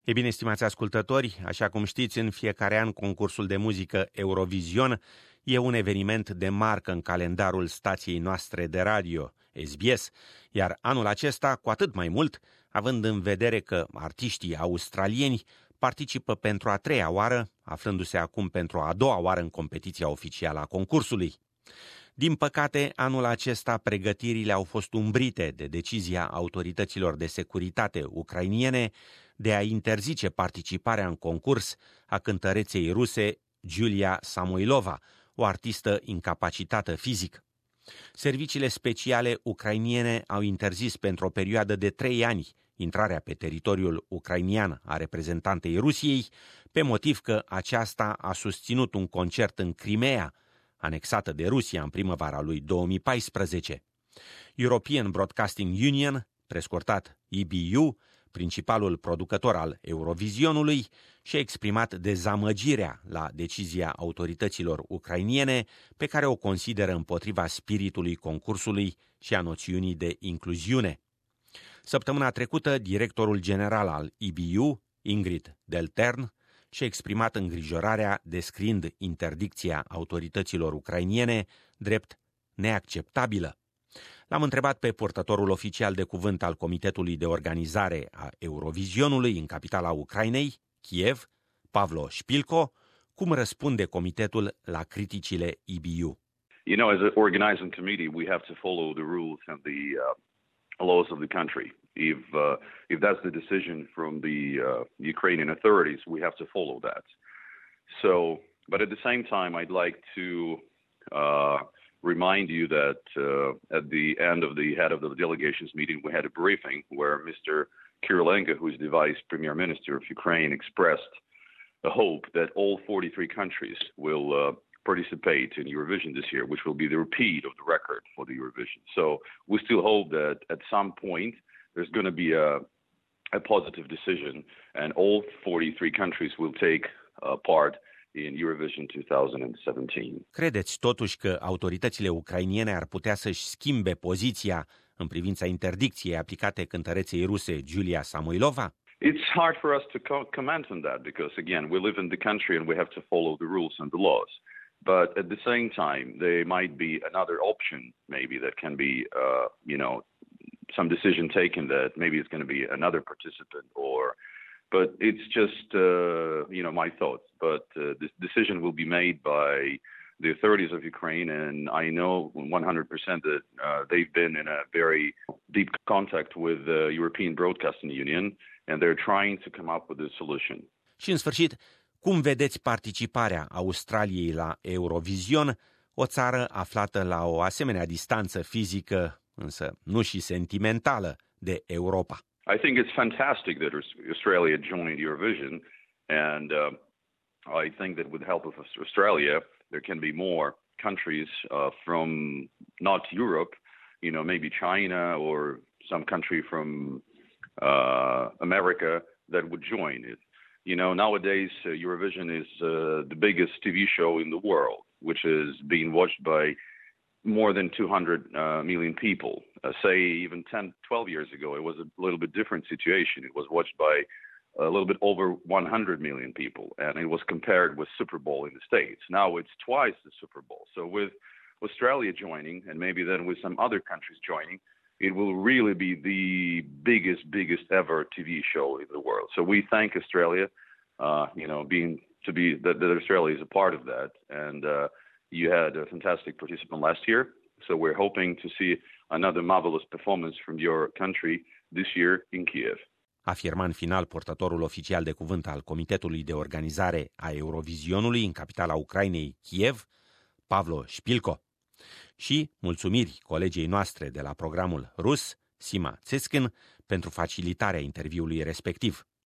Ei bine, stimați ascultători, așa cum știți, în fiecare an concursul de muzică Eurovision e un eveniment de marcă în calendarul stației noastre de radio, SBS, iar anul acesta, cu atât mai mult, având în vedere că artiștii australieni participă pentru a treia oară, aflându-se acum pentru a doua oară în competiția oficială a concursului. Din păcate, anul acesta pregătirile au fost umbrite de decizia autorităților de securitate ucrainiene de a interzice participarea în concurs a cântăreței ruse Julia Samoilova, o artistă incapacitată fizic. Serviciile speciale ucrainiene au interzis pentru o perioadă de 3 ani intrarea pe teritoriul ucrainian a reprezentantei Rusiei, pe motiv că aceasta a susținut un concert în Crimea, anexată de Rusia în primăvara lui 2014. European Broadcasting Union, prescurtat EBU, principalul producător al Eurovisionului, și-a exprimat dezamăgirea la decizia autorităților ucrainiene, pe care o consideră împotriva spiritului concursului și a noțiunii de incluziune. Săptămâna trecută, directorul general al EBU, Ingrid Deltern, și-a exprimat îngrijorarea descriind interdicția autorităților ucrainiene drept neacceptabilă. L-am întrebat pe purtătorul oficial de cuvânt al Comitetului de Organizare a Eurovisionului în capitala Ucrainei, Kiev, Pavlo Șpilco, cum răspunde comitetul la criticile EBU. You know, as an organizing committee, we have to follow the rules and the laws of the country. If that's the decision from the Ukrainian authorities, we have to follow that. So, but at the same time, I'd like to remind you that at the end of the head of the delegations meeting, we had a briefing where Mr. Kirilenko, who is the vice premier minister of Ukraine, expressed a hope that all 43 countries will participate in Eurovision this year, which will be the repeat of the record for the Eurovision. So we still hope that at some point there's going to be a positive decision and all 43 countries will take part in Eurovision 2017. Credeți totuși că autoritățile ucrainiene ar putea să-și schimbe poziția în privința interdicției aplicate cântăreței ruse Julia Samoilova? It's hard for us to comment on that because, again, we live in the country and we have to follow the rules and the laws. But at the same time, there might be another option, maybe that can be, some decision taken that maybe it's going to be another participant but it's just, my thoughts. But this decision will be made by the authorities of Ukraine, and I know 100% that they've been in a very deep contact with the European Broadcasting Union, and they're trying to come up with a solution. Și în sfârșit, cum vedeți participarea Australiei la Eurovision, o țară aflată la o asemenea distanță fizică, însă nu și sentimentală, de Europa? I think it's fantastic that Australia joined Eurovision, and I think that with the help of Australia, there can be more countries from not Europe, maybe China or some country from America that would join it. Nowadays, Eurovision is the biggest TV show in the world, which is being watched by more than 200 million people. Say even 10, 12 years ago, it was a little bit different situation. It was watched by a little bit over 100 million people, and it was compared with Super Bowl in the States. Now it's twice the Super Bowl. So with Australia joining, and maybe then with some other countries joining, it will really be the biggest ever TV show in the world. So we thank Australia, that Australia is a part of that, and you had a fantastic participant last year, so we're hoping to see another marvelous performance from your country this year in Kiev. Afirma în final purtătorul oficial de cuvânt al Comitetului de Organizare a Eurovisionului în capitala Ucrainei, Kiev, Pavlo Șpilco. Și mulțumiri colegei noastre de la programul rus, Sima Tseskin, pentru facilitarea interviului respectiv.